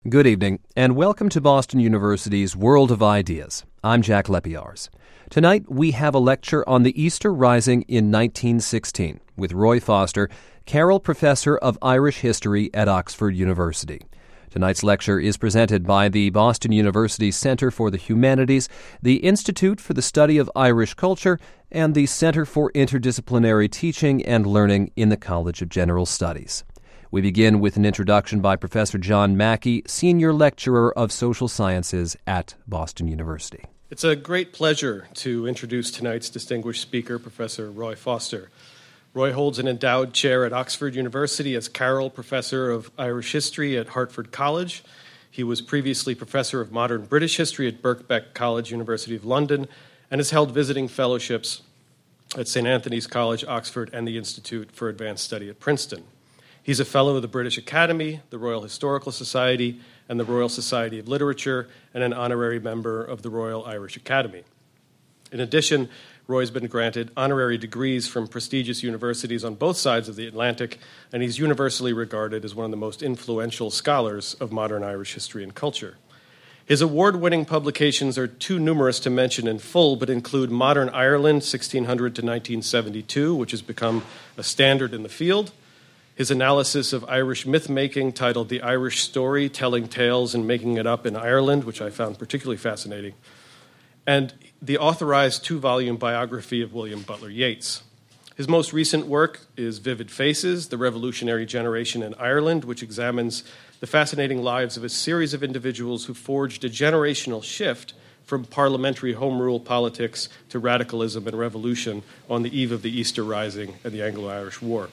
Good evening, and welcome to Boston University's World of Ideas. I'm Jack Lepiarz. Tonight, we have a lecture on the Easter Rising in 1916 with Roy Foster, Carroll Professor of Irish History at Oxford University. Tonight's lecture is presented by the Boston University Center for the Humanities, the Institute for the Study of Irish Culture, and the Center for Interdisciplinary Teaching and Learning in the College of General Studies. We begin with an introduction by Professor John Mackey, Senior Lecturer of Social Sciences at Boston University. It's a great pleasure to introduce tonight's distinguished speaker, Professor Roy Foster. Roy holds an endowed chair at Oxford University as Carroll Professor of Irish History at Hertford College. He was previously Professor of Modern British History at Birkbeck College, University of London, and has held visiting fellowships at St. Anthony's College, Oxford, and the Institute for Advanced Study at Princeton. He's a Fellow of the British Academy, the Royal Historical Society, and the Royal Society of Literature, and an honorary member of the Royal Irish Academy. In addition, Roy's been granted honorary degrees from prestigious universities on both sides of the Atlantic, and he's universally regarded as one of the most influential scholars of modern Irish history and culture. His award-winning publications are too numerous to mention in full, but include Modern Ireland, 1600 to 1972, which has become a standard in the field, his analysis of Irish myth-making titled The Irish Story, Telling Tales and Making It Up in Ireland, which I found particularly fascinating, and the authorized 2-volume biography of William Butler Yeats. His most recent work is Vivid Faces, The Revolutionary Generation in Ireland, which examines the fascinating lives of a series of individuals who forged a generational shift from parliamentary home rule politics to radicalism and revolution on the eve of the Easter Rising and the Anglo-Irish War.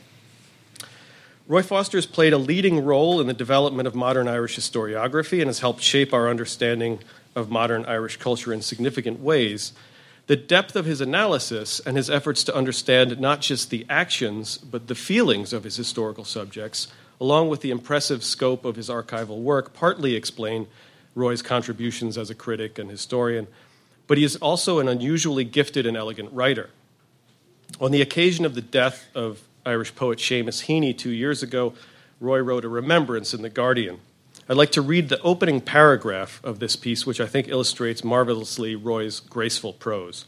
Roy Foster has played a leading role in the development of modern Irish historiography and has helped shape our understanding of modern Irish culture in significant ways. The depth of his analysis and his efforts to understand not just the actions, but the feelings of his historical subjects, along with the impressive scope of his archival work, partly explain Roy's contributions as a critic and historian, but he is also an unusually gifted and elegant writer. On the occasion of the death of Irish poet Seamus Heaney 2 years ago, Roy wrote a remembrance in The Guardian. I'd like to read the opening paragraph of this piece, which I think illustrates marvelously Roy's graceful prose.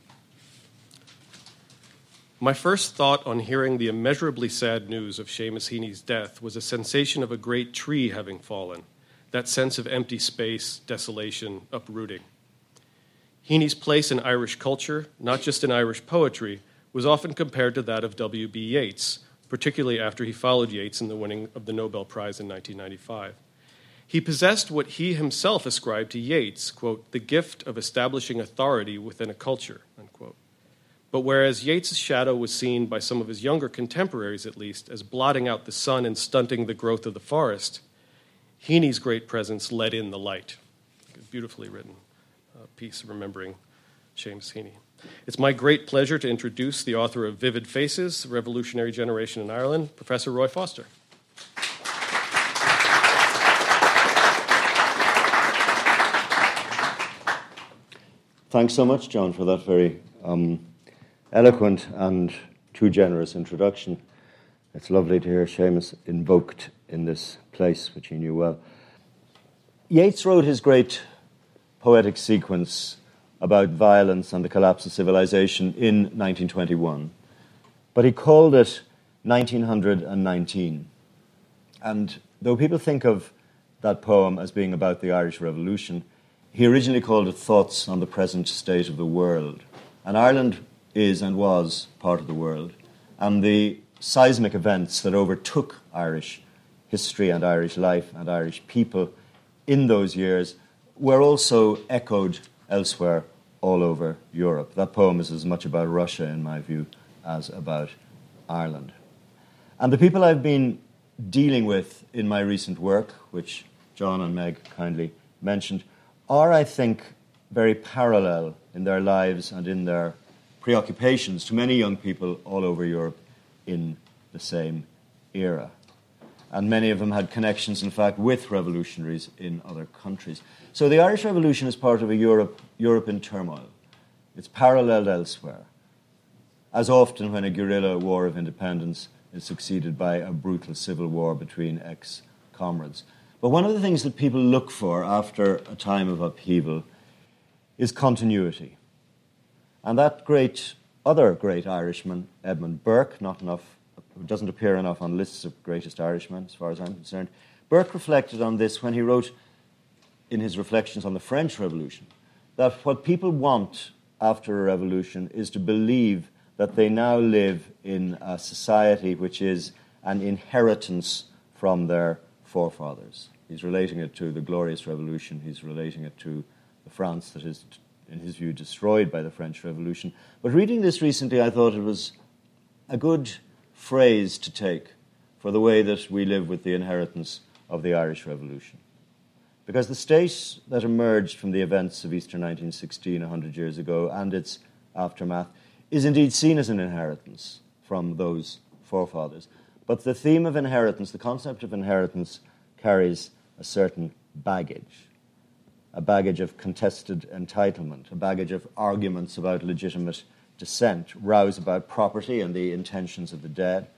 My first thought on hearing the immeasurably sad news of Seamus Heaney's death was a sensation of a great tree having fallen, that sense of empty space, desolation, uprooting. Heaney's place in Irish culture, not just in Irish poetry, was often compared to that of W.B. Yeats, particularly after he followed Yeats in the winning of the Nobel Prize in 1995. He possessed what he himself ascribed to Yeats, quote, the gift of establishing authority within a culture, unquote. But whereas Yeats' shadow was seen by some of his younger contemporaries, at least, as blotting out the sun and stunting the growth of the forest, Heaney's great presence let in the light. A beautifully written piece remembering Seamus Heaney. It's my great pleasure to introduce the author of Vivid Faces, The Revolutionary Generation in Ireland, Professor Roy Foster. Thanks so much, John, for that very eloquent and too generous introduction. It's lovely to hear Seamus invoked in this place, which he knew well. Yeats wrote his great poetic sequence about violence and the collapse of civilization in 1921, but he called it 1919. And though people think of that poem as being about the Irish Revolution, he originally called it Thoughts on the Present State of the World. And Ireland is and was part of the world, and the seismic events that overtook Irish history and Irish life and Irish people in those years were also echoed elsewhere all over Europe. That poem is as much about Russia, in my view, as about Ireland. And the people I've been dealing with in my recent work, which John and Meg kindly mentioned, are, I think, very parallel in their lives and in their preoccupations to many young people all over Europe in the same era. And many of them had connections, in fact, with revolutionaries in other countries. So the Irish Revolution is part of a Europe in turmoil. It's paralleled elsewhere. As often when a guerrilla war of independence is succeeded by a brutal civil war between ex-comrades. But one of the things that people look for after a time of upheaval is continuity. And that other great Irishman, Edmund Burke, doesn't appear enough on lists of greatest Irishmen, as far as I'm concerned. Burke reflected on this when he wrote in his reflections on the French Revolution, that what people want after a revolution is to believe that they now live in a society which is an inheritance from their forefathers. He's relating it to the Glorious Revolution. He's relating it to the France that is, in his view, destroyed by the French Revolution. But reading this recently, I thought it was a good phrase to take for the way that we live with the inheritance of the Irish Revolution. Because the state that emerged from the events of Easter 1916, 100 years ago, and its aftermath, is indeed seen as an inheritance from those forefathers. But the theme of inheritance, the concept of inheritance, carries a certain baggage. A baggage of contested entitlement, a baggage of arguments about legitimate descent, rows about property and the intentions of the dead,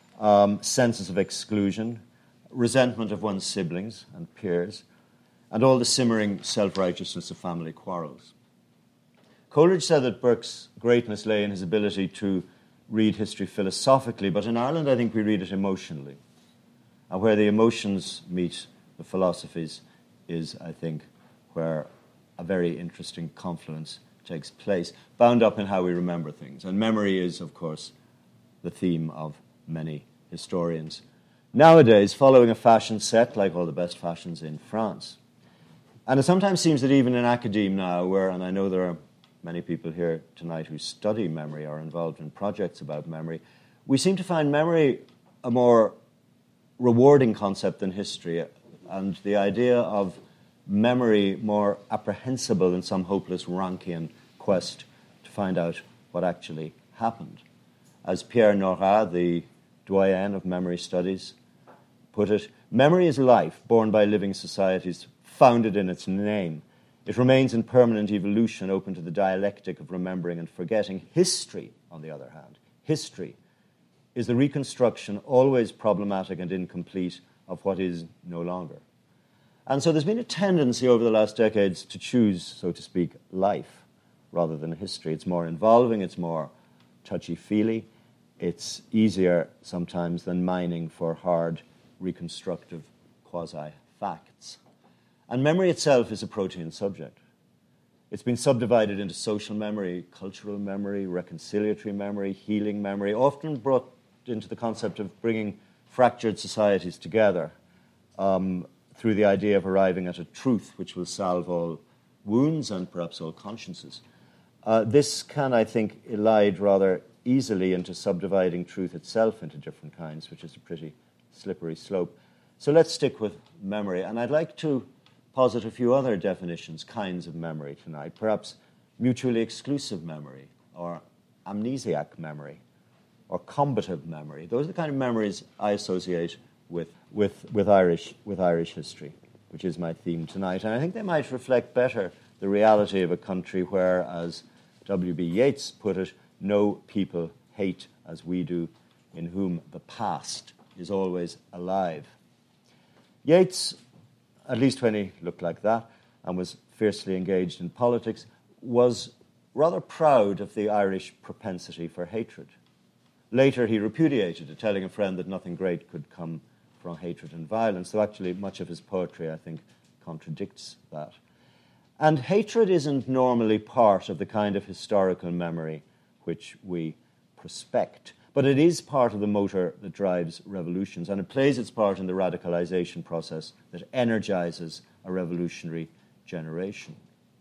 senses of exclusion, resentment of one's siblings and peers, and all the simmering self-righteousness of family quarrels. Coleridge said that Burke's greatness lay in his ability to read history philosophically, but in Ireland I think we read it emotionally. And where the emotions meet the philosophies is, I think, where a very interesting confluence takes place, bound up in how we remember things. And memory is, of course, the theme of many historians nowadays, following a fashion set like all the best fashions in France. And it sometimes seems that even in academe now, and I know there are many people here tonight who study memory or are involved in projects about memory, we seem to find memory a more rewarding concept than history, and the idea of memory more apprehensible in some hopeless Rankian quest to find out what actually happened. As Pierre Nora, the doyen of memory studies, put it, memory is life born by living societies, founded in its name. It remains in permanent evolution, open to the dialectic of remembering and forgetting. History, on the other hand, history is the reconstruction, always problematic and incomplete, of what is no longer. And so there's been a tendency over the last decades to choose, so to speak, life rather than history. It's more involving, it's more touchy-feely, it's easier sometimes than mining for hard, reconstructive quasi-facts. And memory itself is a protean subject. It's been subdivided into social memory, cultural memory, reconciliatory memory, healing memory, often brought into the concept of bringing fractured societies together through the idea of arriving at a truth which will salve all wounds and perhaps all consciences. This can, I think, elide rather easily into subdividing truth itself into different kinds, which is a pretty slippery slope. So let's stick with memory. And I'd like to posit a few other definitions, kinds of memory tonight, perhaps mutually exclusive memory, or amnesiac memory, or combative memory. Those are the kind of memories I associate with Irish history, which is my theme tonight. And I think they might reflect better the reality of a country where, as W.B. Yeats put it, no people hate as we do, in whom the past is always alive. Yeats, at least when he looked like that and was fiercely engaged in politics, was rather proud of the Irish propensity for hatred. Later he repudiated it, telling a friend that nothing great could come from hatred and violence, though actually much of his poetry, I think, contradicts that. And hatred isn't normally part of the kind of historical memory which we prospect, but it is part of the motor that drives revolutions, and it plays its part in the radicalization process that energizes a revolutionary generation.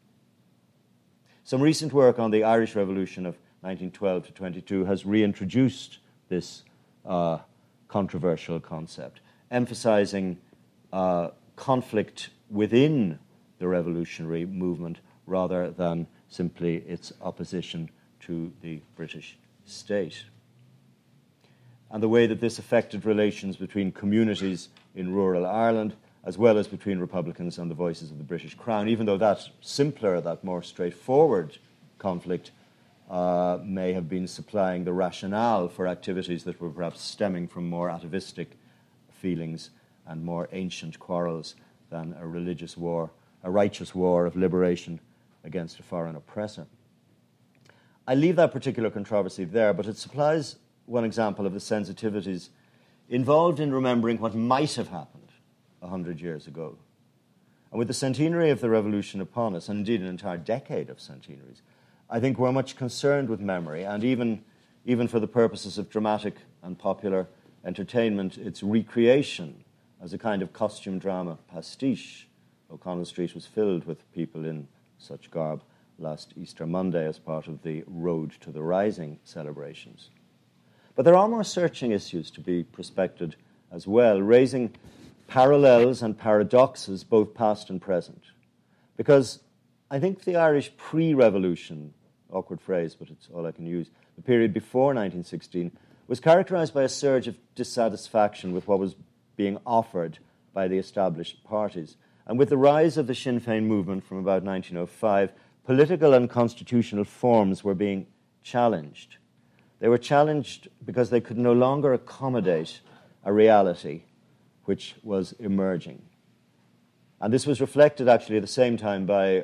Some recent work on the Irish Revolution of 1912 to 22 has reintroduced this controversial concept, emphasizing conflict within the revolutionary movement rather than simply its opposition to the British state. And the way that this affected relations between communities in rural Ireland, as well as between Republicans and the voices of the British Crown, even though that simpler, that more straightforward conflict may have been supplying the rationale for activities that were perhaps stemming from more atavistic feelings and more ancient quarrels than a religious war, a righteous war of liberation against a foreign oppressor. I leave that particular controversy there, but it supplies one example of the sensitivities involved in remembering what might have happened 100 years ago. And with the centenary of the revolution upon us, and indeed an entire decade of centenaries, I think we're much concerned with memory, and even for the purposes of dramatic and popular entertainment, its recreation as a kind of costume drama pastiche. O'Connell Street was filled with people in such garb last Easter Monday as part of the Road to the Rising celebrations. But there are more searching issues to be prospected as well, raising parallels and paradoxes, both past and present. Because I think the Irish pre-revolution, awkward phrase, but it's all I can use, the period before 1916, was characterized by a surge of dissatisfaction with what was being offered by the established parties. And with the rise of the Sinn Féin movement from about 1905, political and constitutional forms were being challenged. They were challenged because they could no longer accommodate a reality which was emerging. And this was reflected actually at the same time by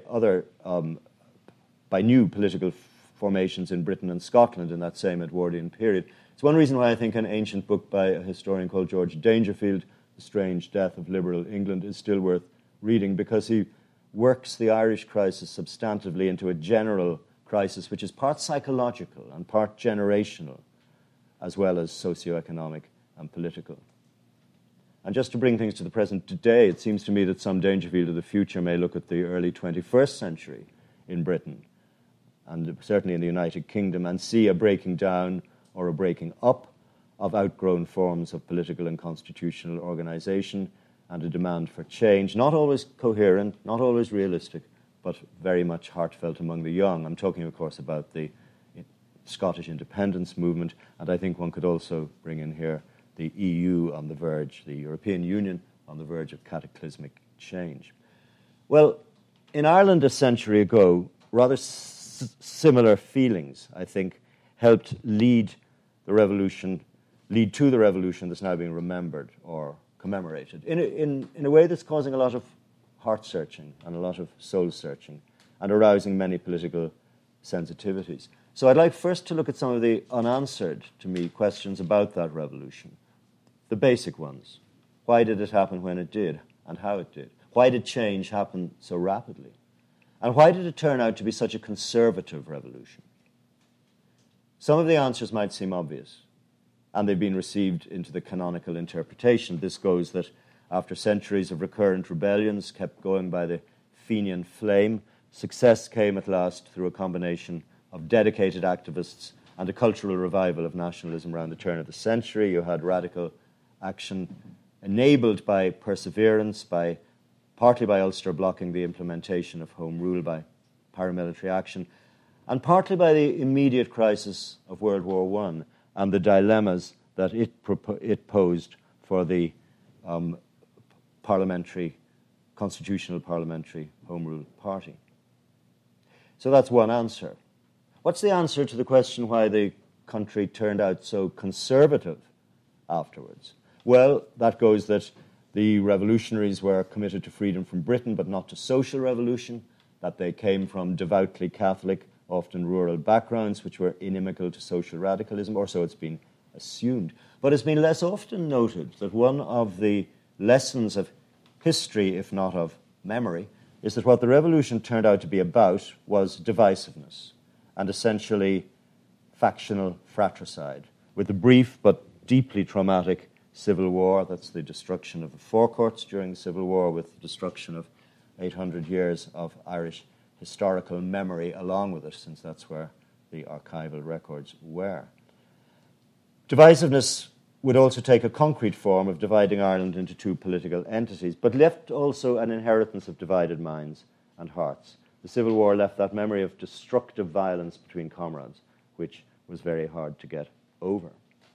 by new political formations in Britain and Scotland in that same Edwardian period. It's one reason why I think an ancient book by a historian called George Dangerfield, The Strange Death of Liberal England, is still worth reading, because he works the Irish crisis substantively into a general crisis which is part psychological and part generational, as well as socioeconomic and political. And just to bring things to the present today, it seems to me that some Dangerfield of the future may look at the early 21st century in Britain, and certainly in the United Kingdom, and see a breaking down or a breaking up of outgrown forms of political and constitutional organisation, and a demand for change, not always coherent, not always realistic, but very much heartfelt among the young. I'm talking, of course, about the Scottish independence movement, and I think one could also bring in here the EU on the verge, the European Union on the verge of cataclysmic change. Well, in Ireland a century ago, rather similar feelings, I think, helped lead to the revolution that's now being remembered or commemorated in a way that's causing a lot of heart-searching and a lot of soul-searching and arousing many political sensitivities. So I'd like first to look at some of the unanswered, to me, questions about that revolution. The basic ones. Why did it happen when it did, and how it did? Why did change happen so rapidly? And why did it turn out to be such a conservative revolution? Some of the answers might seem obvious, and they've been received into the canonical interpretation. This goes that after centuries of recurrent rebellions kept going by the Fenian flame, success came at last through a combination of dedicated activists and a cultural revival of nationalism around the turn of the century. You had radical action enabled by perseverance, partly by Ulster blocking the implementation of Home Rule by paramilitary action, and partly by the immediate crisis of World War I and the dilemmas that it posed for the constitutional parliamentary Home Rule party. So that's one answer. What's the answer to the question why the country turned out so conservative afterwards? Well, that goes that the revolutionaries were committed to freedom from Britain, but not to social revolution, that they came from devoutly Catholic, often rural backgrounds, which were inimical to social radicalism, or so it's been assumed. But it's been less often noted that one of the lessons of history, if not of memory, is that what the revolution turned out to be about was divisiveness and essentially factional fratricide, with a brief but deeply traumatic civil war. That's the destruction of the forecourts during the Civil War, with the destruction of 800 years of Irish historical memory along with it, since that's where the archival records were. Divisiveness would also take a concrete form of dividing Ireland into two political entities, but left also an inheritance of divided minds and hearts. The Civil War left that memory of destructive violence between comrades, which was very hard to get over.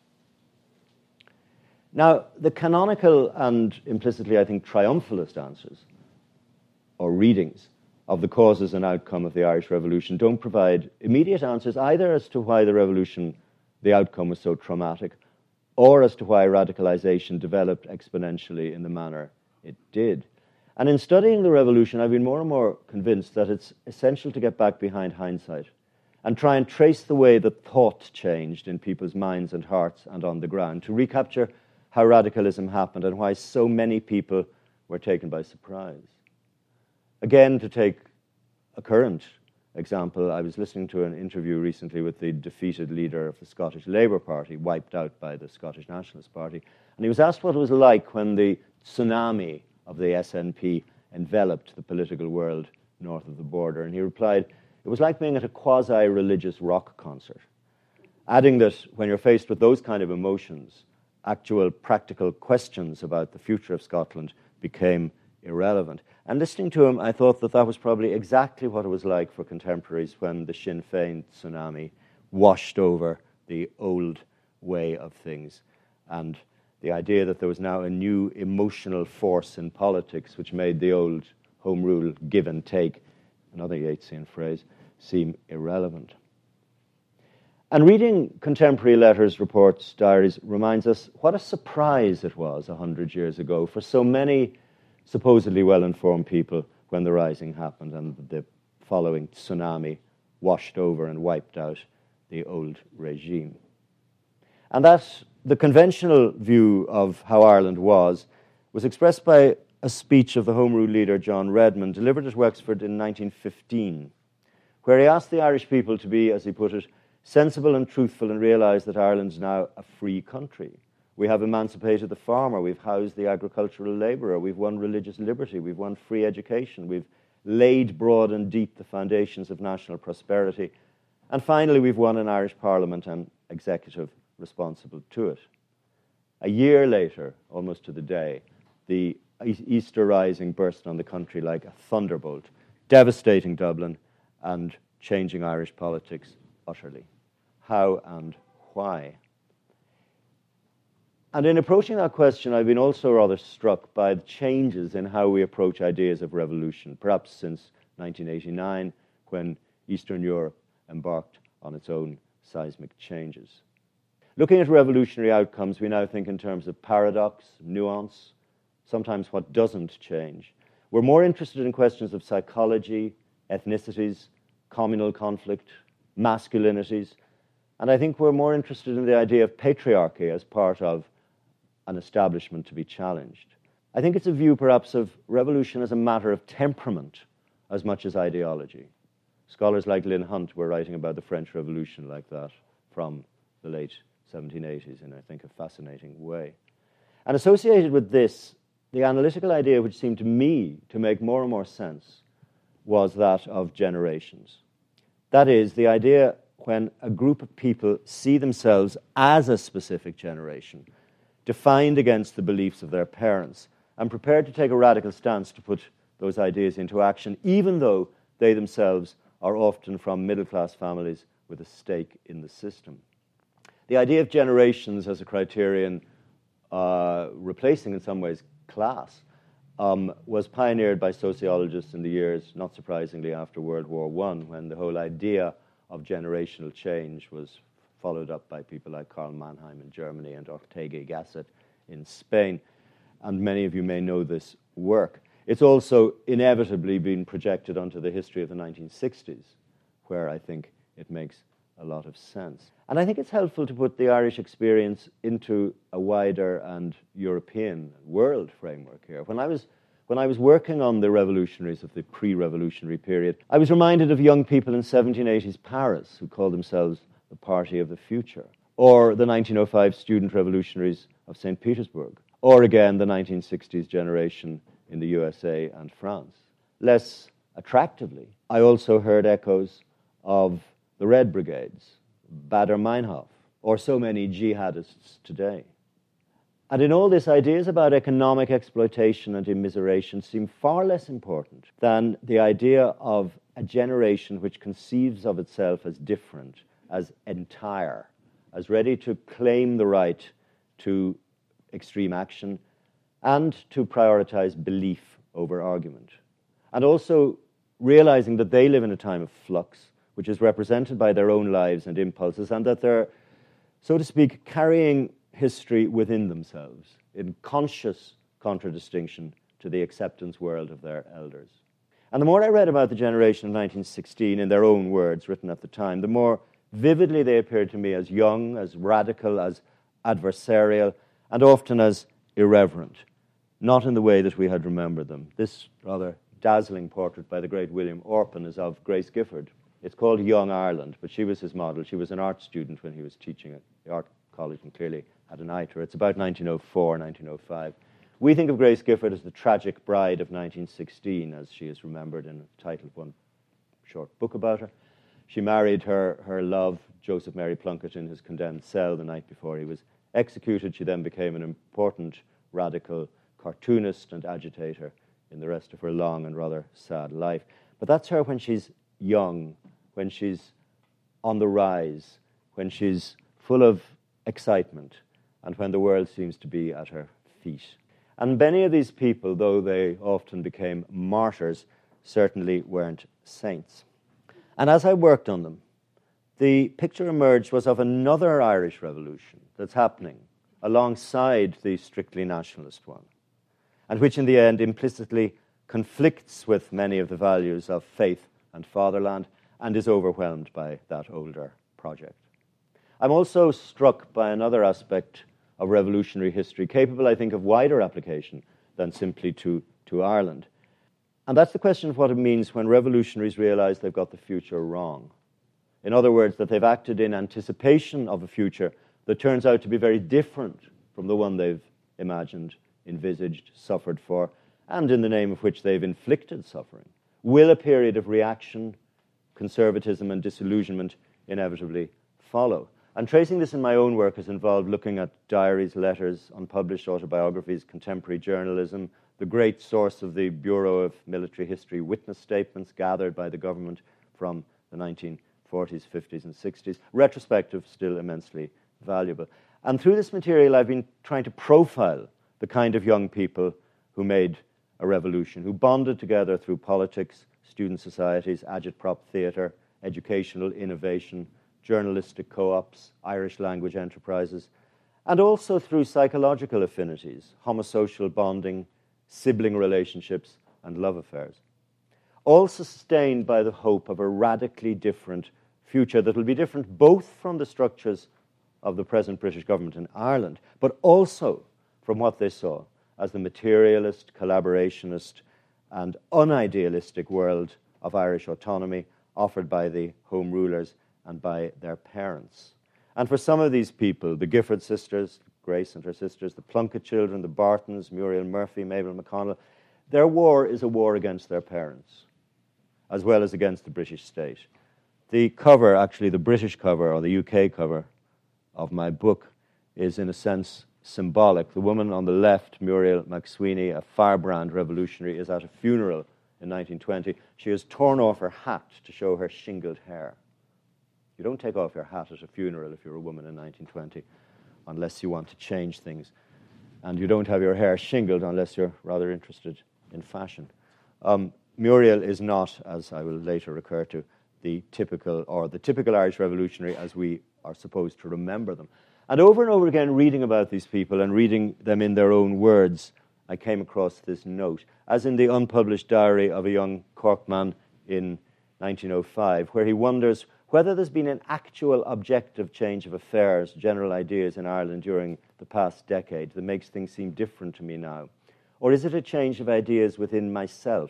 Now, the canonical and implicitly, I think, triumphalist answers, or readings, of the causes and outcome of the Irish Revolution don't provide immediate answers either as to why the revolution, the outcome was so traumatic, or as to why radicalization developed exponentially in the manner it did. And in studying the revolution, I've been more and more convinced that it's essential to get back behind hindsight and try and trace the way that thought changed in people's minds and hearts and on the ground, to recapture how radicalism happened and why so many people were taken by surprise. Again, to take a current example, I was listening to an interview recently with the defeated leader of the Scottish Labour Party, wiped out by the Scottish Nationalist Party, and he was asked what it was like when the tsunami of the SNP enveloped the political world north of the border, and he replied, it was like being at a quasi-religious rock concert, adding that when you're faced with those kind of emotions, actual practical questions about the future of Scotland became irrelevant. And listening to him, I thought that that was probably exactly what it was like for contemporaries when the Sinn Féin tsunami washed over the old way of things, and the idea that there was now a new emotional force in politics which made the old home rule give and take, another Yeatsian phrase, seem irrelevant. And reading contemporary letters, reports, diaries reminds us what a surprise it was 100 years ago for so many supposedly well-informed people when the rising happened and the following tsunami washed over and wiped out the old regime. And that the conventional view of how Ireland was expressed by a speech of the Home Rule leader John Redmond, delivered at Wexford in 1915, where he asked the Irish people to be, as he put it, sensible and truthful and realise that Ireland's now a free country. We have emancipated the farmer, we've housed the agricultural labourer, we've won religious liberty, we've won free education, we've laid broad and deep the foundations of national prosperity, and finally we've won an Irish Parliament and executive responsible to it. A year later, almost to the day, the Easter Rising burst on the country like a thunderbolt, devastating Dublin and changing Irish politics utterly. How and why? And in approaching that question, I've been also rather struck by the changes in how we approach ideas of revolution, perhaps since 1989, when Eastern Europe embarked on its own seismic changes. Looking at revolutionary outcomes, we now think in terms of paradox, nuance, sometimes what doesn't change. We're more interested in questions of psychology, ethnicities, communal conflict, masculinities, and I think we're more interested in the idea of patriarchy as part of an establishment to be challenged. I think it's a view perhaps of revolution as a matter of temperament as much as ideology. Scholars like Lynn Hunt were writing about the French Revolution like that from the late 1780s in, I think, a fascinating way. And associated with this, the analytical idea which seemed to me to make more and more sense was that of generations. That is, the idea when a group of people see themselves as a specific generation, defined against the beliefs of their parents, and prepared to take a radical stance to put those ideas into action, even though they themselves are often from middle-class families with a stake in the system. The idea of generations as a criterion replacing in some ways class was pioneered by sociologists in the years, not surprisingly, after World War I, when the whole idea of generational change was followed up by people like Karl Mannheim in Germany and Ortega y Gasset in Spain. And many of you may know this work. It's also inevitably been projected onto the history of the 1960s, where I think it makes a lot of sense. And I think it's helpful to put the Irish experience into a wider and European world framework here. When I was working on the revolutionaries of the pre-revolutionary period, I was reminded of young people in 1780s Paris who called themselves the Party of the Future, or the 1905 student revolutionaries of St. Petersburg, or again the 1960s generation in the USA and France. Less attractively, I also heard echoes of the Red Brigades, Baader Meinhof, or so many jihadists today. And in all this, ideas about economic exploitation and immiseration seem far less important than the idea of a generation which conceives of itself as different, as entire, as ready to claim the right to extreme action and to prioritize belief over argument. And also realizing that they live in a time of flux, which is represented by their own lives and impulses, and that they're, so to speak, carrying history within themselves, in conscious contradistinction to the acceptance world of their elders. And the more I read about the generation of 1916 in their own words written at the time, the more vividly they appeared to me as young, as radical, as adversarial, and often as irreverent, not in the way that we had remembered them. This rather dazzling portrait by the great William Orpen is of Grace Gifford. It's called Young Ireland, but she was his model. She was an art student when he was teaching at the art college and clearly had an eye to her. It's about 1904, 1905. We think of Grace Gifford as the tragic bride of 1916, as she is remembered in the title of one short book about her. She married her love, Joseph Mary Plunkett, in his condemned cell the night before he was executed. She then became an important radical cartoonist and agitator in the rest of her long and rather sad life. But that's her when she's young, when she's on the rise, when she's full of excitement, and when the world seems to be at her feet. And many of these people, though they often became martyrs, certainly weren't saints. And as I worked on them, the picture emerged was of another Irish revolution that's happening alongside the strictly nationalist one, and which in the end implicitly conflicts with many of the values of faith and fatherland and is overwhelmed by that older project. I'm also struck by another aspect of revolutionary history, capable, I think, of wider application than simply to Ireland. And that's the question of what it means when revolutionaries realize they've got the future wrong. In other words, that they've acted in anticipation of a future that turns out to be very different from the one they've imagined, envisaged, suffered for, and in the name of which they've inflicted suffering. Will a period of reaction, conservatism, and disillusionment inevitably follow? And tracing this in my own work has involved looking at diaries, letters, unpublished autobiographies, contemporary journalism, the great source of the Bureau of Military History witness statements gathered by the government from the 1940s, 50s, and 60s. Retrospective, still immensely valuable. And through this material, I've been trying to profile the kind of young people who made a revolution, who bonded together through politics, student societies, agitprop theatre, educational innovation, journalistic co-ops, Irish language enterprises, and also through psychological affinities, homosocial bonding, sibling relationships, and love affairs, all sustained by the hope of a radically different future that will be different both from the structures of the present British government in Ireland, but also from what they saw as the materialist, collaborationist, and unidealistic world of Irish autonomy offered by the Home Rulers and by their parents. And for some of these people, the Gifford sisters, Grace and her sisters, the Plunkett children, the Bartons, Muriel Murphy, Mabel McConnell, their war is a war against their parents, as well as against the British state. The cover, actually the British cover or the UK cover of my book, is in a sense symbolic. The woman on the left, Muriel McSweeney, a firebrand revolutionary, is at a funeral in 1920. She has torn off her hat to show her shingled hair. You don't take off your hat at a funeral if you're a woman in 1920, unless you want to change things. And you don't have your hair shingled unless you're rather interested in fashion. Muriel is not, as I will later recur to, the typical Irish revolutionary as we are supposed to remember them. And over again, reading about these people and reading them in their own words, I came across this note, as in the unpublished diary of a young Cork man in 1905, where he wonders whether there's been an actual objective change of affairs, general ideas in Ireland during the past decade that makes things seem different to me now. Or is it a change of ideas within myself?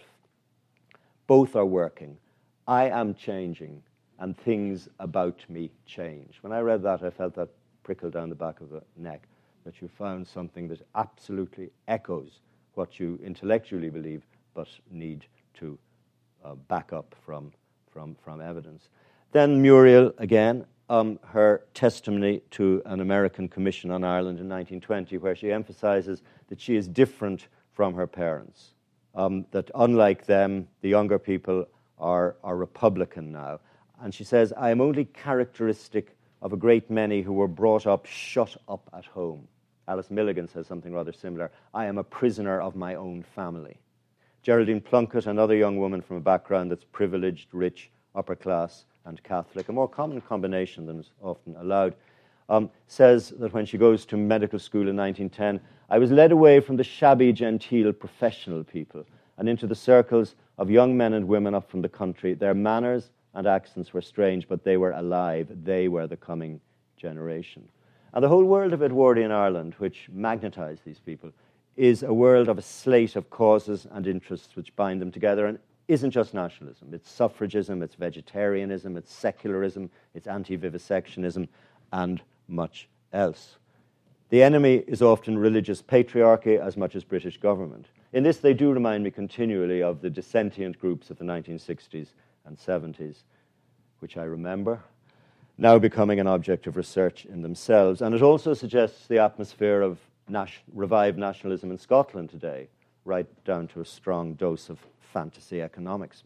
Both are working. I am changing, and things about me change. When I read that, I felt that prickle down the back of the neck, that you found something that absolutely echoes what you intellectually believe, but need to back up from evidence. Then Muriel, again, her testimony to an American Commission on Ireland in 1920, where she emphasizes that she is different from her parents, that unlike them, the younger people are Republican now. And she says, I am only characteristic of a great many who were brought up shut up at home. Alice Milligan says something rather similar. I am a prisoner of my own family. Geraldine Plunkett, another young woman from a background that's privileged, rich, upper class, and Catholic, a more common combination than is often allowed. says that when she goes to medical school in 1910, I was led away from the shabby, genteel, professional people and into the circles of young men and women up from the country. Their manners and accents were strange, but they were alive. They were the coming generation. And the whole world of Edwardian Ireland, which magnetized these people, is a world of a slate of causes and interests which bind them together, and isn't just nationalism. It's suffragism, it's vegetarianism, it's secularism, it's anti-vivisectionism, and much else. The enemy is often religious patriarchy as much as British government. In this, they do remind me continually of the dissentient groups of the 1960s and 70s, which I remember, now becoming an object of research in themselves. And it also suggests the atmosphere of revived nationalism in Scotland today, right down to a strong dose of fantasy economics.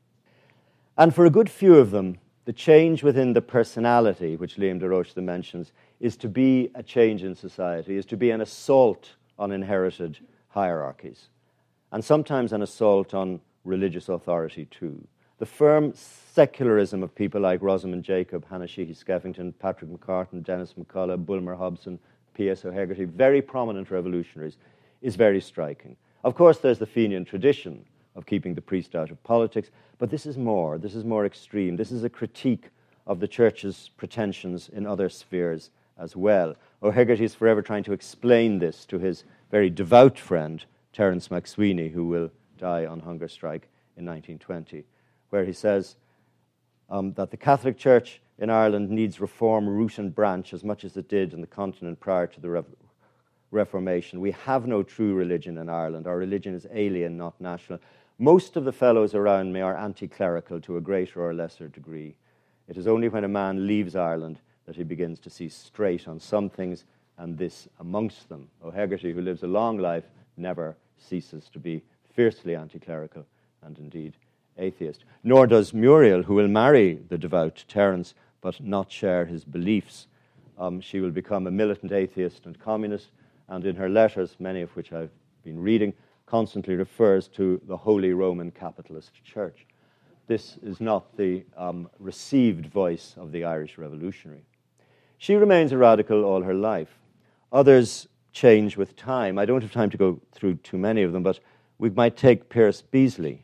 And for a good few of them, the change within the personality, which Liam de Roche mentions, is to be a change in society, is to be an assault on inherited hierarchies, and sometimes an assault on religious authority too. The firm secularism of people like Rosamund Jacob, Hannah Sheehy Skeffington, Patrick McCartan, Dennis McCullough, Bulmer Hobson, P.S. O'Hegarty, very prominent revolutionaries, is very striking. Of course, there's the Fenian tradition of keeping the priest out of politics, but this is more extreme. This is a critique of the church's pretensions in other spheres as well. O'Hegarty is forever trying to explain this to his very devout friend, Terence MacSweeney, who will die on hunger strike in 1920, where he says that the Catholic Church in Ireland needs reform, root and branch, as much as it did in the continent prior to the Reformation. We have no true religion in Ireland. Our religion is alien, not national. Most of the fellows around me are anti-clerical to a greater or lesser degree. It is only when a man leaves Ireland that he begins to see straight on some things, and this amongst them. O'Hegarty, who lives a long life, never ceases to be fiercely anti-clerical and indeed atheist. Nor does Muriel, who will marry the devout Terence but not share his beliefs. She will become a militant atheist and communist, and in her letters, many of which I've been reading, constantly refers to the Holy Roman Capitalist Church. This is not the received voice of the Irish revolutionary. She remains a radical all her life. Others change with time. I don't have time to go through too many of them, but we might take Pierce Beasley.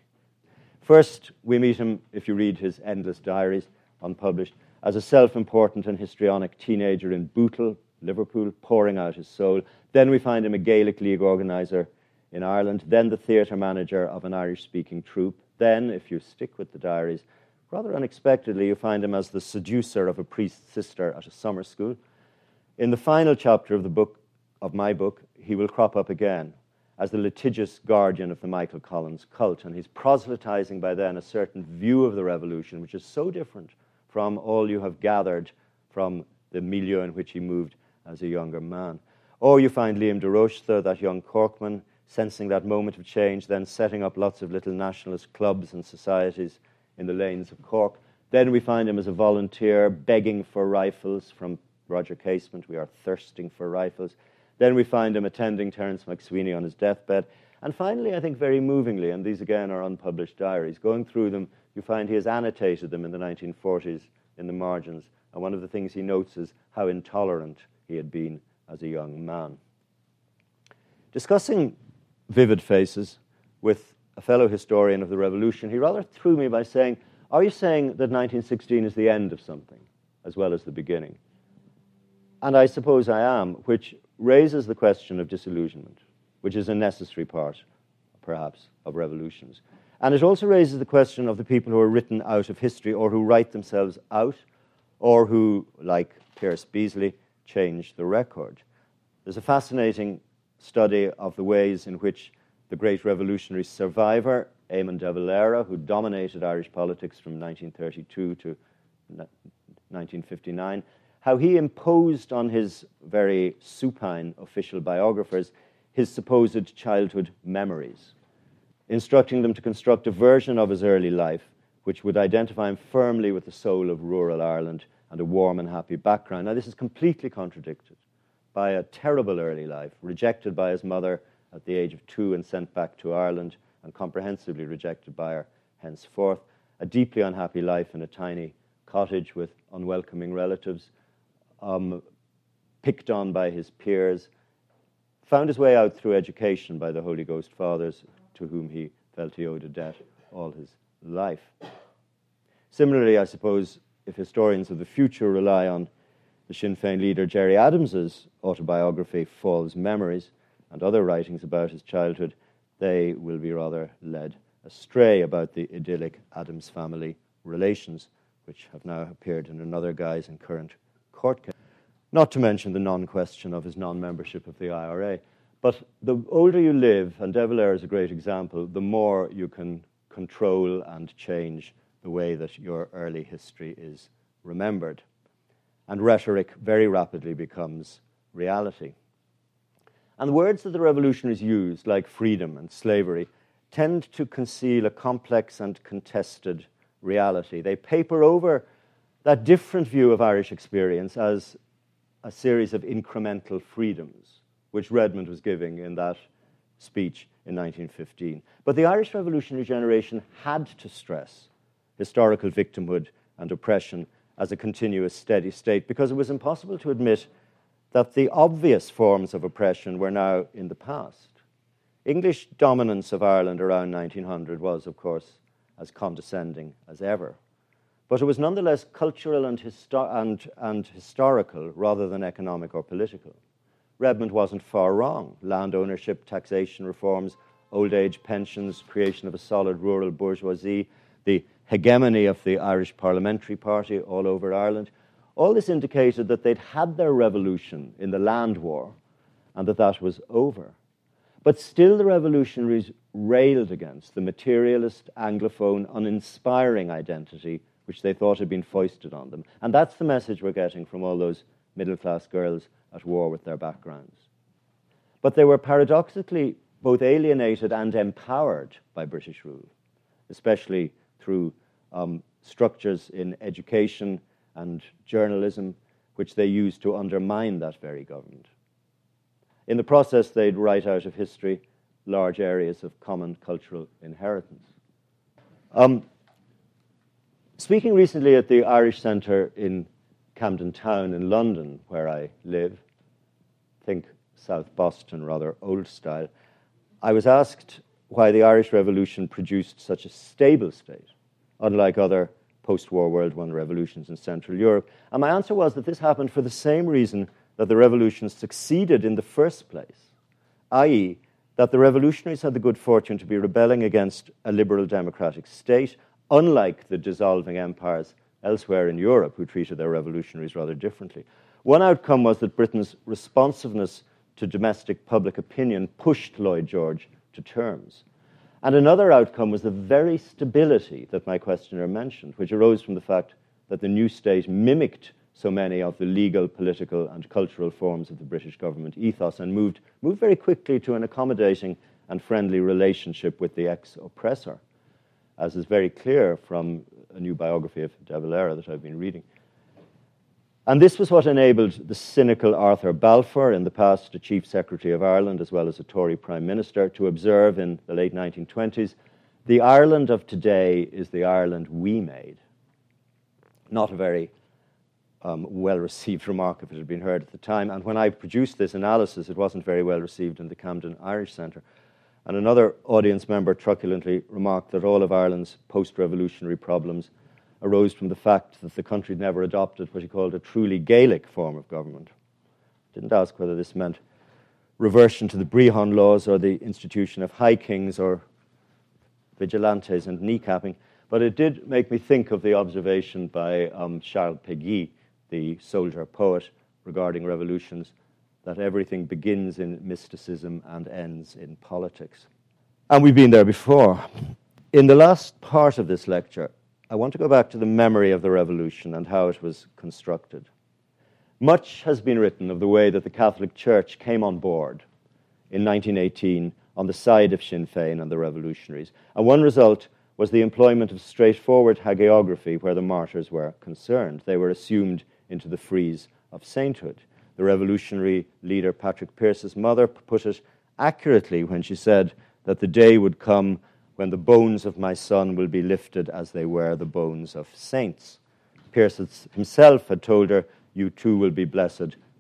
First, we meet him, if you read his endless diaries, unpublished, as a self-important and histrionic teenager in Bootle, Liverpool, pouring out his soul. Then we find him a Gaelic League organiser in Ireland, then the theatre manager of an Irish-speaking troupe. Then, if you stick with the diaries, rather unexpectedly, you find him as the seducer of a priest's sister at a summer school. In the final chapter of my book, he will crop up again as the litigious guardian of the Michael Collins cult, and he's proselytizing by then a certain view of the revolution, which is so different from all you have gathered from the milieu in which he moved as a younger man. Or you find Liam de Roche, that young Corkman, sensing that moment of change, then setting up lots of little nationalist clubs and societies in the lanes of Cork. Then we find him as a volunteer begging for rifles from Roger Casement. We are thirsting for rifles. Then we find him attending Terence MacSweeney on his deathbed. And finally, I think very movingly, and these again are unpublished diaries, going through them, you find he has annotated them in the 1940s in the margins. And one of the things he notes is how intolerant he had been as a young man. Discussing Vivid Faces with a fellow historian of the revolution, he rather threw me by saying, are you saying that 1916 is the end of something as well as the beginning? And I suppose I am, which raises the question of disillusionment, which is a necessary part, perhaps, of revolutions. And it also raises the question of the people who are written out of history or who write themselves out or who, like Pierce Beasley, change the record. There's a fascinating study of the ways in which the great revolutionary survivor, Eamon de Valera, who dominated Irish politics from 1932 to 1959, how he imposed on his very supine official biographers his supposed childhood memories, instructing them to construct a version of his early life which would identify him firmly with the soul of rural Ireland and a warm and happy background. Now, this is completely contradicted by a terrible early life, rejected by his mother at the age of 2 and sent back to Ireland, and comprehensively rejected by her henceforth, a deeply unhappy life in a tiny cottage with unwelcoming relatives, picked on by his peers, found his way out through education by the Holy Ghost Fathers, to whom he felt he owed a debt all his life. Similarly, I suppose, if historians of the future rely on the Sinn Féin leader Gerry Adams's autobiography, False Memories, and other writings about his childhood, they will be rather led astray about the idyllic Adams family relations, which have now appeared in another guise in current court case. Not to mention the non-question of his non-membership of the IRA. But the older you live, and De Valera is a great example, the more you can control and change the way that your early history is remembered. And rhetoric very rapidly becomes reality. And the words that the revolutionaries used, like freedom and slavery, tend to conceal a complex and contested reality. They paper over that different view of Irish experience as a series of incremental freedoms, which Redmond was giving in that speech in 1915. But the Irish revolutionary generation had to stress historical victimhood and oppression as a continuous steady state, because it was impossible to admit that the obvious forms of oppression were now in the past. English dominance of Ireland around 1900 was, of course, as condescending as ever. But it was nonetheless cultural and historical rather than economic or political. Redmond wasn't far wrong. Land ownership, taxation reforms, old age pensions, creation of a solid rural bourgeoisie, the hegemony of the Irish Parliamentary Party all over Ireland, all this indicated that they'd had their revolution in the land war and that was over. But still the revolutionaries railed against the materialist, Anglophone, uninspiring identity which they thought had been foisted on them. And that's the message we're getting from all those middle-class girls at war with their backgrounds. But they were paradoxically both alienated and empowered by British rule, especially through structures in education and journalism, which they used to undermine that very government. In the process, they'd write out of history large areas of common cultural inheritance. Speaking recently at the Irish Centre in Camden Town in London, where I live, think South Boston, rather old style, I was asked why the Irish Revolution produced such a stable state, unlike other post-war World War revolutions in Central Europe. And my answer was that this happened for the same reason that the revolution succeeded in the first place, i.e., that the revolutionaries had the good fortune to be rebelling against a liberal democratic state, unlike the dissolving empires elsewhere in Europe who treated their revolutionaries rather differently. One outcome was that Britain's responsiveness to domestic public opinion pushed Lloyd George to terms. And another outcome was the very stability that my questioner mentioned, which arose from the fact that the new state mimicked so many of the legal, political, and cultural forms of the British government ethos and moved very quickly to an accommodating and friendly relationship with the ex-oppressor, as is very clear from a new biography of De Valera that I've been reading. And this was what enabled the cynical Arthur Balfour, in the past a Chief Secretary of Ireland as well as a Tory Prime Minister, to observe in the late 1920s, the Ireland of today is the Ireland we made. Not a very well-received remark if it had been heard at the time. And when I produced this analysis, it wasn't very well received in the Camden Irish Centre. And another audience member truculently remarked that all of Ireland's post-revolutionary problems arose from the fact that the country had never adopted what he called a truly Gaelic form of government. Didn't ask whether this meant reversion to the Brehon laws or the institution of high kings or vigilantes and kneecapping, but it did make me think of the observation by Charles Péguy, the soldier poet, regarding revolutions, that everything begins in mysticism and ends in politics. And we've been there before. In the last part of this lecture, I want to go back to the memory of the revolution and how it was constructed. Much has been written of the way that the Catholic Church came on board in 1918 on the side of Sinn Féin and the revolutionaries. And one result was the employment of straightforward hagiography where the martyrs were concerned. They were assumed into the frieze of sainthood. The revolutionary leader Patrick Pearse's mother put it accurately when she said that the day would come when the bones of my son will be lifted as they were the bones of saints. Pearse himself had told her, "You too will be blessed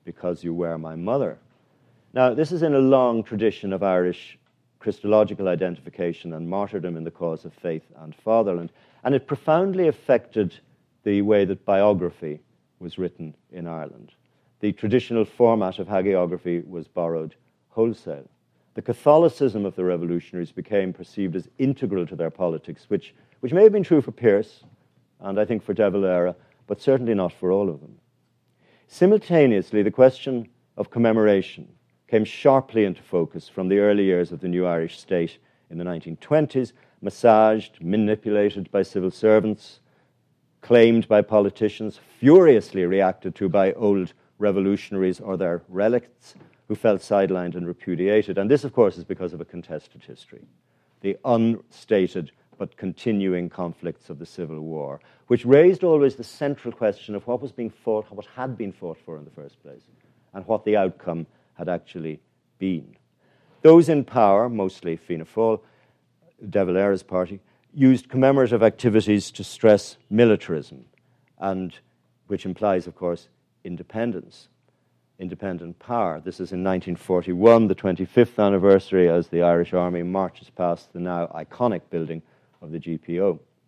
because you were my mother. Now, this is in a long tradition of Irish Christological identification and martyrdom in the cause of faith and fatherland, and it profoundly affected the way that biography was written in Ireland. The traditional format of hagiography was borrowed wholesale. The Catholicism of the revolutionaries became perceived as integral to their politics, which may have been true for Pearse, and I think for De Valera, but certainly not for all of them. Simultaneously, the question of commemoration came sharply into focus from the early years of the new Irish state in the 1920s, massaged, manipulated by civil servants, claimed by politicians, furiously reacted to by old revolutionaries or their relicts who felt sidelined and repudiated. And this, of course, is because of a contested history, the unstated but continuing conflicts of the Civil War, which raised always the central question of what was being fought, what had been fought for in the first place, and what the outcome had actually been. Those in power, mostly Fianna Fáil, De Valera's party, used commemorative activities to stress militarism, and which implies, of course, independence, independent power. This is in 1941, the 25th anniversary, as the Irish Army marches past the now iconic building of the GPO.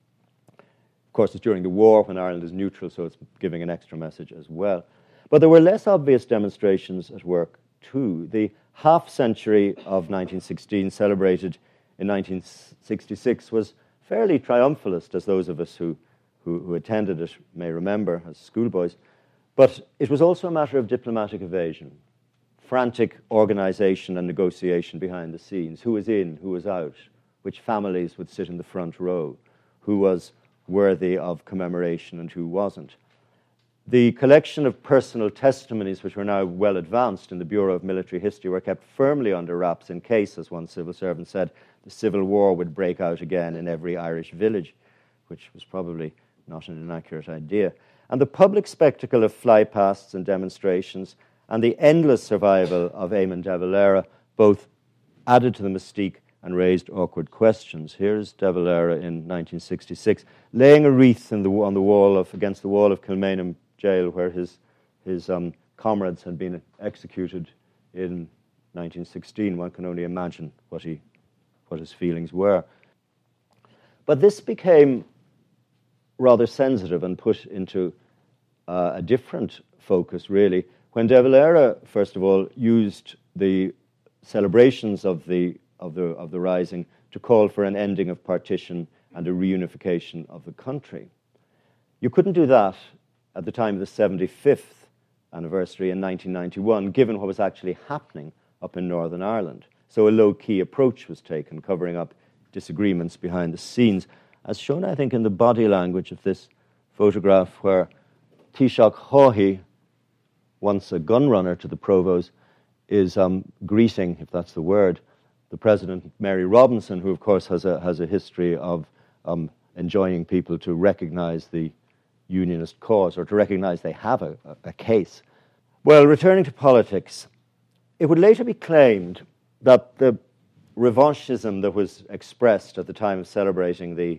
Of course, it's during the war when Ireland is neutral, so it's giving an extra message as well. But there were less obvious demonstrations at work, too. The half-century of 1916, celebrated in 1966, was fairly triumphalist, as those of us who attended it may remember as schoolboys. But it was also a matter of diplomatic evasion, frantic organisation and negotiation behind the scenes. Who was in, who was out, which families would sit in the front row, who was worthy of commemoration and who wasn't. The collection of personal testimonies, which were now well advanced in the Bureau of Military History, were kept firmly under wraps in case, as one civil servant said, the Civil War would break out again in every Irish village, which was probably not an inaccurate idea. And the public spectacle of flypasts and demonstrations and the endless survival of Eamon de Valera both added to the mystique and raised awkward questions. Here's De Valera in 1966, laying a wreath against the wall of Kilmainham jail, where his comrades had been executed in 1916. One can only imagine what his feelings were. But this became rather sensitive and put into a different focus, really, when De Valera, first of all, used the celebrations of the Rising to call for an ending of partition and a reunification of the country. You couldn't do that at the time of the 75th anniversary in 1991, given what was actually happening up in Northern Ireland. So a low-key approach was taken, covering up disagreements behind the scenes, as shown, I think, in the body language of this photograph, where Taoiseach Haughey, once a gunrunner to the Provost, is greeting, if that's the word, the President, Mary Robinson, who, of course, has a history of enjoining people to recognise the Unionist cause, or to recognise they have a case. Well, returning to politics, it would later be claimed that the revanchism that was expressed at the time of celebrating the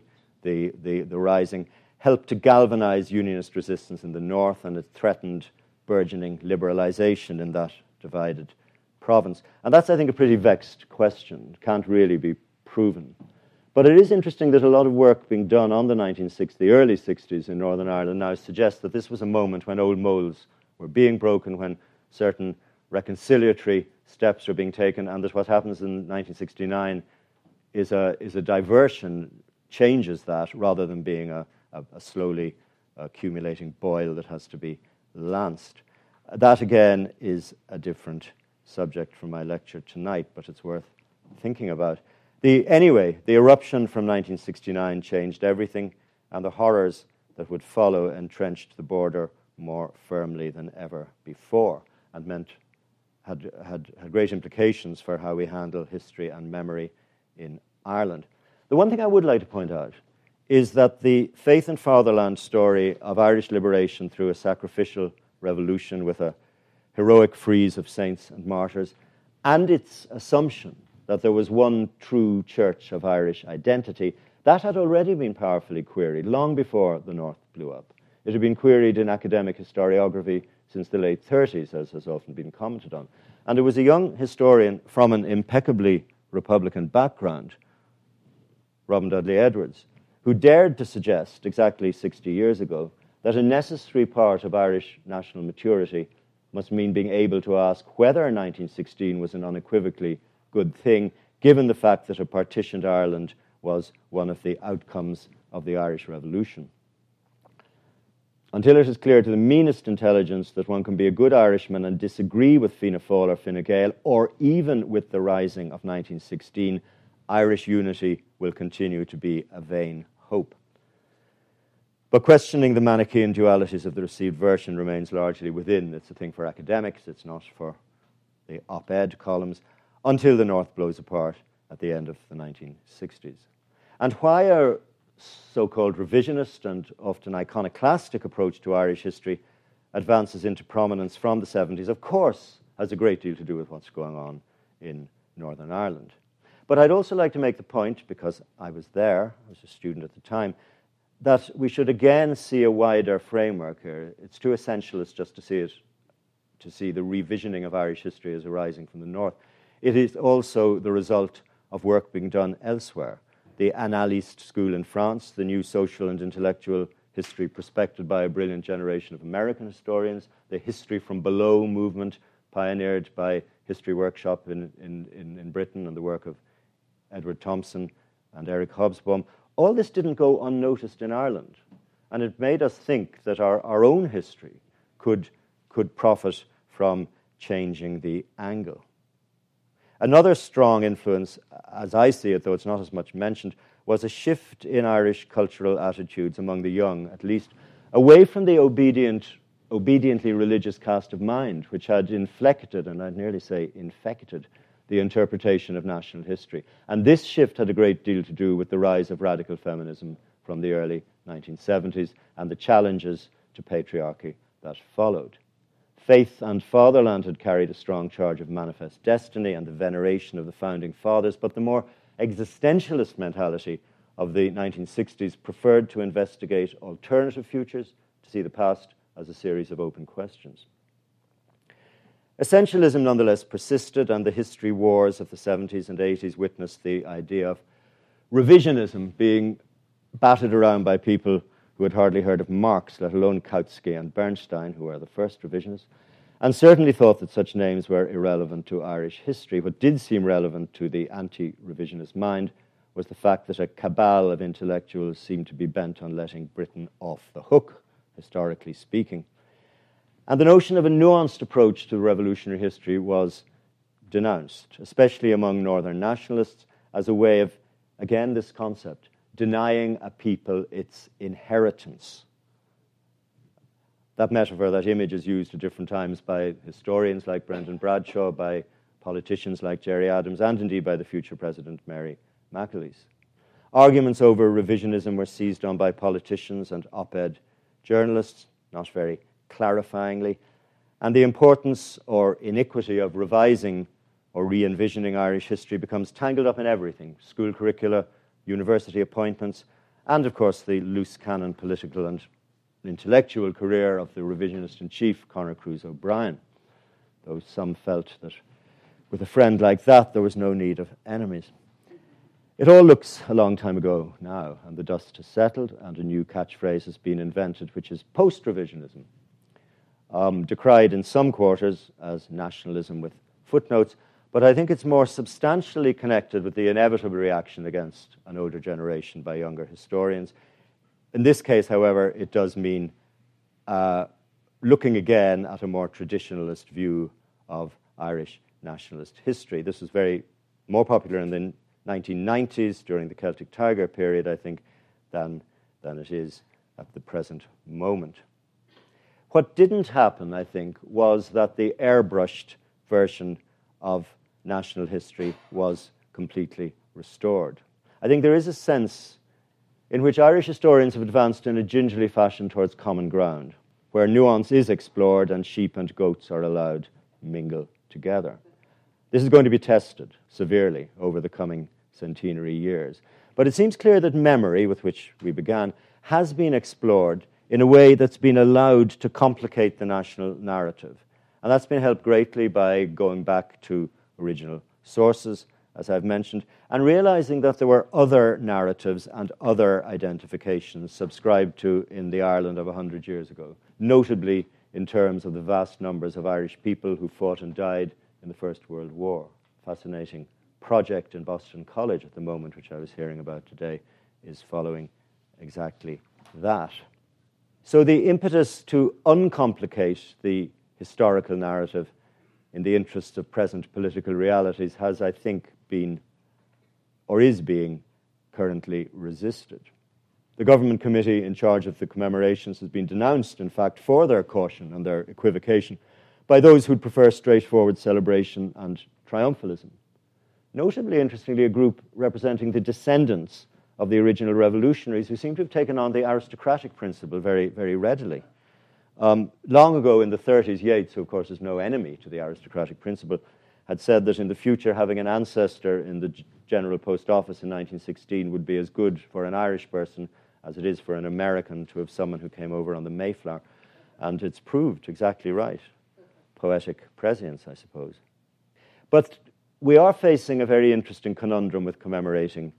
Rising helped to galvanise Unionist resistance in the north, and it threatened burgeoning liberalisation in that divided province. And that's, I think, a pretty vexed question. It can't really be proven. But it is interesting that a lot of work being done on the early 60s in Northern Ireland now suggests that this was a moment when old molds were being broken, when certain reconciliatory steps were being taken, and that what happens in 1969 is a diversion, changes that, rather than being a slowly accumulating boil that has to be lanced. That, again, is a different subject for my lecture tonight, but it's worth thinking about. Anyway, the eruption from 1969 changed everything, and the horrors that would follow entrenched the border more firmly than ever before, and had great implications for how we handle history and memory in Ireland. The one thing I would like to point out is that the faith and fatherland story of Irish liberation through a sacrificial revolution with a heroic frieze of saints and martyrs, and its assumption that there was one true church of Irish identity, that had already been powerfully queried long before the North blew up. It had been queried in academic historiography since the late 30s, as has often been commented on. And it was a young historian from an impeccably Republican background, Robin Dudley Edwards, who dared to suggest, exactly 60 years ago, that a necessary part of Irish national maturity must mean being able to ask whether 1916 was an unequivocally good thing, given the fact that a partitioned Ireland was one of the outcomes of the Irish Revolution. Until it is clear to the meanest intelligence that one can be a good Irishman and disagree with Fianna Fáil or Fine Gael, or even with the rising of 1916, Irish unity will continue to be a vain hope. But questioning the Manichaean dualities of the received version remains largely within. It's a thing for academics, it's not for the op-ed columns, until the North blows apart at the end of the 1960s. And why a so-called revisionist and often iconoclastic approach to Irish history advances into prominence from the 70s, of course, has a great deal to do with what's going on in Northern Ireland. But I'd also like to make the point, because I was there, I was a student at the time, that we should again see a wider framework here. It's too essentialist just to see the revisioning of Irish history as arising from the North. It is also the result of work being done elsewhere. The Annaliste School in France, the new social and intellectual history prospected by a brilliant generation of American historians, the History from Below movement pioneered by History Workshop in Britain and the work of Edward Thompson and Eric Hobsbawm. All this didn't go unnoticed in Ireland, and it made us think that our own history could profit from changing the angle. Another strong influence, as I see it, though it's not as much mentioned, was a shift in Irish cultural attitudes among the young, at least, away from the obediently religious cast of mind, which had inflected, and I'd nearly say infected, the interpretation of national history. And this shift had a great deal to do with the rise of radical feminism from the early 1970s and the challenges to patriarchy that followed. Faith and fatherland had carried a strong charge of manifest destiny and the veneration of the founding fathers, but the more existentialist mentality of the 1960s preferred to investigate alternative futures, to see the past as a series of open questions. Essentialism nonetheless persisted, and the history wars of the 70s and 80s witnessed the idea of revisionism being batted around by people who had hardly heard of Marx, let alone Kautsky and Bernstein, who were the first revisionists, and certainly thought that such names were irrelevant to Irish history. What did seem relevant to the anti-revisionist mind was the fact that a cabal of intellectuals seemed to be bent on letting Britain off the hook, historically speaking. And the notion of a nuanced approach to revolutionary history was denounced, especially among Northern nationalists, as a way of, again, this concept, denying a people its inheritance. That metaphor, that image is used at different times by historians like Brendan Bradshaw, by politicians like Gerry Adams, and indeed by the future President Mary McAleese. Arguments over revisionism were seized on by politicians and op-ed journalists, not very clarifyingly, and the importance or iniquity of revising or re-envisioning Irish history becomes tangled up in everything: school curricula, university appointments, and of course the loose cannon political and intellectual career of the revisionist-in-chief, Conor Cruise O'Brien, though some felt that with a friend like that there was no need of enemies. It all looks a long time ago now, and the dust has settled, and a new catchphrase has been invented, which is post-revisionism, decried in some quarters as nationalism with footnotes, but I think it's more substantially connected with the inevitable reaction against an older generation by younger historians. In this case, however, it does mean looking again at a more traditionalist view of Irish nationalist history. This was more popular in the 1990s during the Celtic Tiger period, I think, than it is at the present moment. What didn't happen, I think, was that the airbrushed version of national history was completely restored. I think there is a sense in which Irish historians have advanced in a gingerly fashion towards common ground, where nuance is explored and sheep and goats are allowed mingle together. This is going to be tested severely over the coming centenary years. But it seems clear that memory, with which we began, has been explored in a way that's been allowed to complicate the national narrative. And that's been helped greatly by going back to original sources, as I've mentioned, and realizing that there were other narratives and other identifications subscribed to in the Ireland of 100 years ago, notably in terms of the vast numbers of Irish people who fought and died in the First World War. Fascinating project in Boston College at the moment, which I was hearing about today, is following exactly that. So the impetus to uncomplicate the historical narrative in the interests of present political realities has, I think, been or is being currently resisted. The government committee in charge of the commemorations has been denounced, in fact, for their caution and their equivocation by those who'd prefer straightforward celebration and triumphalism. Notably, interestingly, a group representing the descendants of the original revolutionaries who seem to have taken on the aristocratic principle very, very readily. Long ago in the 30s, Yeats, who of course is no enemy to the aristocratic principle, had said that in the future having an ancestor in the General Post Office in 1916 would be as good for an Irish person as it is for an American to have someone who came over on the Mayflower. And it's proved exactly right. Poetic prescience, I suppose. But we are facing a very interesting conundrum with commemorating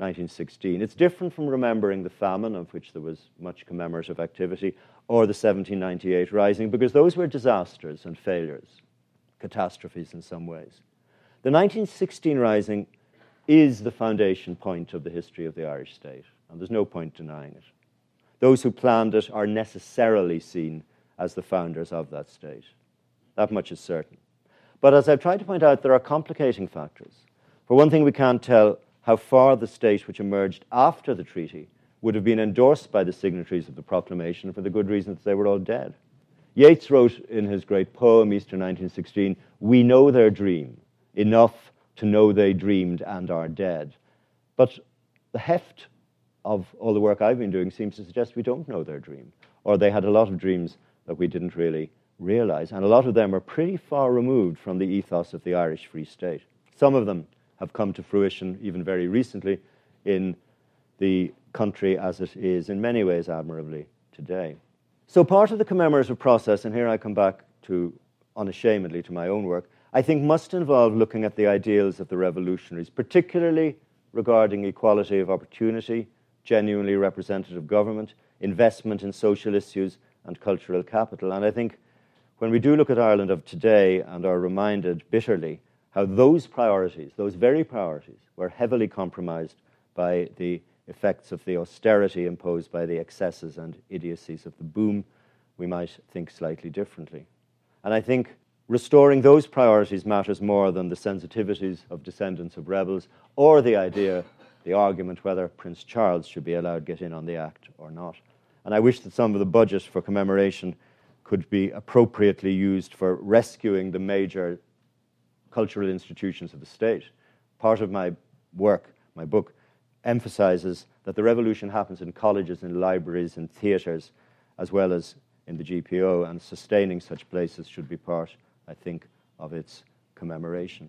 1916. It's different from remembering the famine, of which there was much commemorative activity, or the 1798 Rising, because those were disasters and failures, catastrophes in some ways. The 1916 Rising is the foundation point of the history of the Irish state, and there's no point denying it. Those who planned it are necessarily seen as the founders of that state. That much is certain. But as I've tried to point out, there are complicating factors. For one thing, we can't tell how far the state which emerged after the treaty would have been endorsed by the signatories of the proclamation for the good reason that they were all dead. Yeats wrote in his great poem, Easter 1916, "We know their dream, enough to know they dreamed and are dead." But the heft of all the work I've been doing seems to suggest we don't know their dream, or they had a lot of dreams that we didn't really realize, and a lot of them are pretty far removed from the ethos of the Irish Free State. Some of them have come to fruition even very recently in the country as it is in many ways admirably today. So part of the commemorative process, and here I come back to unashamedly to my own work, I think must involve looking at the ideals of the revolutionaries, particularly regarding equality of opportunity, genuinely representative government, investment in social issues and cultural capital. And I think when we do look at Ireland of today and are reminded bitterly how those priorities, those very priorities, were heavily compromised by the effects of the austerity imposed by the excesses and idiocies of the boom, we might think slightly differently. And I think restoring those priorities matters more than the sensitivities of descendants of rebels or the argument whether Prince Charles should be allowed to get in on the act or not. And I wish that some of the budget for commemoration could be appropriately used for rescuing the major cultural institutions of the state. Part of my work, my book, emphasizes that the revolution happens in colleges, in libraries, in theatres, as well as in the GPO, and sustaining such places should be part, I think, of its commemoration.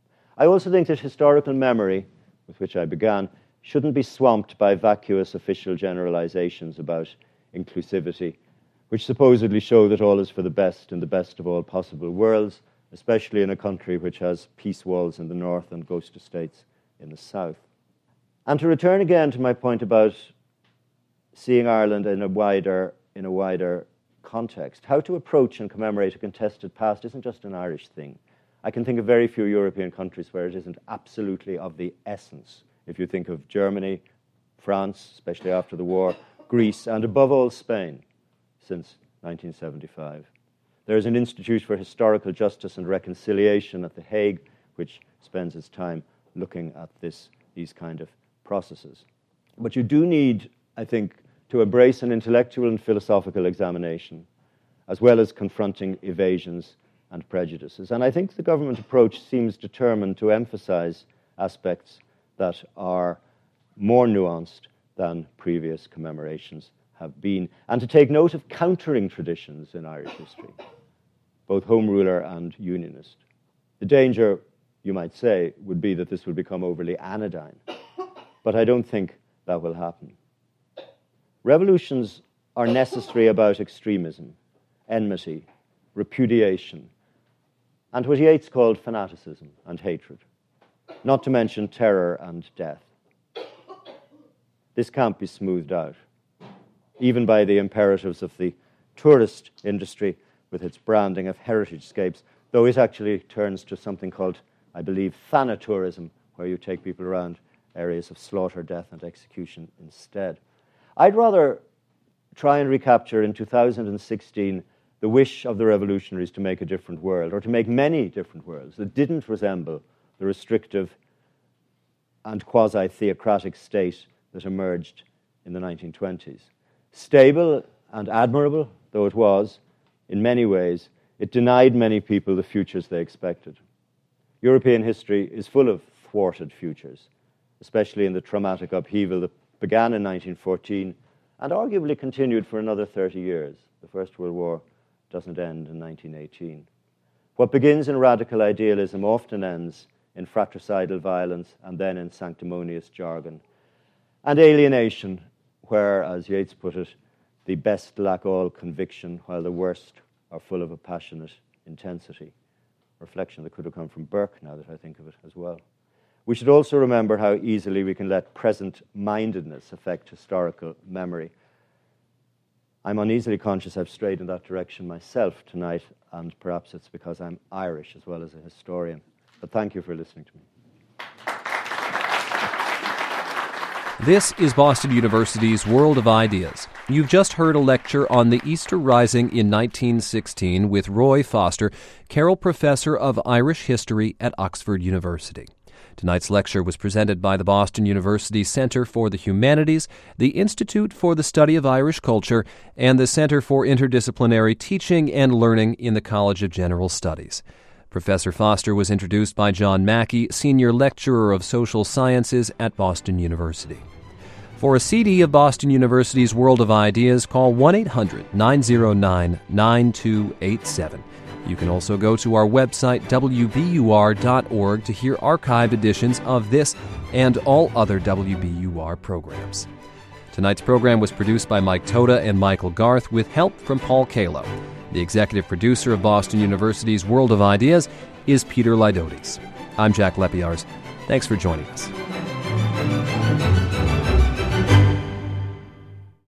I also think that historical memory, with which I began, shouldn't be swamped by vacuous official generalizations about inclusivity, which supposedly show that all is for the best in the best of all possible worlds, especially in a country which has peace walls in the north and ghost estates in the south. And to return again to my point about seeing Ireland in a wider context, how to approach and commemorate a contested past isn't just an Irish thing. I can think of very few European countries where it isn't absolutely of the essence. If you think of Germany, France, especially after the war, Greece, and above all Spain, since 1975. There is an Institute for Historical Justice and Reconciliation at The Hague, which spends its time looking at these kind of processes. But you do need, I think, to embrace an intellectual and philosophical examination, as well as confronting evasions and prejudices. And I think the government approach seems determined to emphasize aspects that are more nuanced than previous commemorations have been, and to take note of countering traditions in Irish history, both Home Ruler and Unionist. The danger, you might say, would be that this will become overly anodyne, but I don't think that will happen. Revolutions are necessary about extremism, enmity, repudiation, and what Yeats called fanaticism and hatred, not to mention terror and death. This can't be smoothed out, even by the imperatives of the tourist industry with its branding of heritage-scapes, though it actually turns to something called, I believe, thanatourism, where you take people around areas of slaughter, death, and execution instead. I'd rather try and recapture in 2016 the wish of the revolutionaries to make a different world, or to make many different worlds that didn't resemble the restrictive and quasi-theocratic state that emerged in the 1920s. Stable and admirable though it was, in many ways, it denied many people the futures they expected. European history is full of thwarted futures, especially in the traumatic upheaval that began in 1914 and arguably continued for another 30 years. The First World War doesn't end in 1918. What begins in radical idealism often ends in fratricidal violence and then in sanctimonious jargon. And alienation, where, as Yeats put it, the best lack all conviction while the worst are full of a passionate intensity. Reflection that could have come from Burke, now that I think of it as well. We should also remember how easily we can let present-mindedness affect historical memory. I'm uneasily conscious I've strayed in that direction myself tonight, and perhaps it's because I'm Irish as well as a historian. But thank you for listening to me. This is Boston University's World of Ideas. You've just heard a lecture on the Easter Rising in 1916 with Roy Foster, Carroll Professor of Irish History at Oxford University. Tonight's lecture was presented by the Boston University Center for the Humanities, the Institute for the Study of Irish Culture, and the Center for Interdisciplinary Teaching and Learning in the College of General Studies. Professor Foster was introduced by John Mackey, Senior Lecturer of Social Sciences at Boston University. For a CD of Boston University's World of Ideas, call 1-800-909-9287. You can also go to our website, wbur.org, to hear archived editions of this and all other WBUR programs. Tonight's program was produced by Mike Toda and Michael Garth with help from Paul Kalo. The executive producer of Boston University's World of Ideas is Peter Lydotes. I'm Jack Lepiarz. Thanks for joining us.